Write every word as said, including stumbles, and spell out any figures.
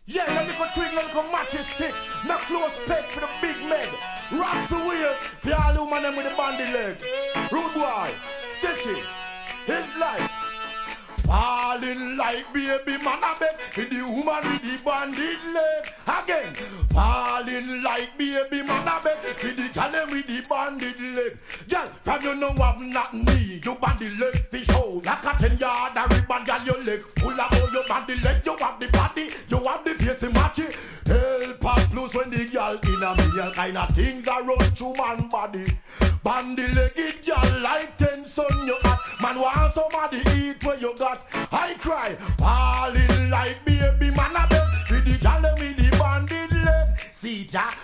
Yeah, let me go twig, let me go matches stick. No close peg for the big men. Rock for wheel, for all who man them with the bandy leg. Rude boy, stitchy, his life. Falling like baby man a beg with the woman with the bandit leg. Again, falling like baby man a beg with the gal with the bandit leg. Girl, from you know have nothing me, you bandit leg fish hole. Like a ten yard a ribbon, girl your leg full of all your bandit leg. You have the body, you have the face in matchy. Help up plus when the girl in a me kind of things that run through man body. Bandy legged girl like ten son you hot. Man want somebody eat what you got. I cry, falling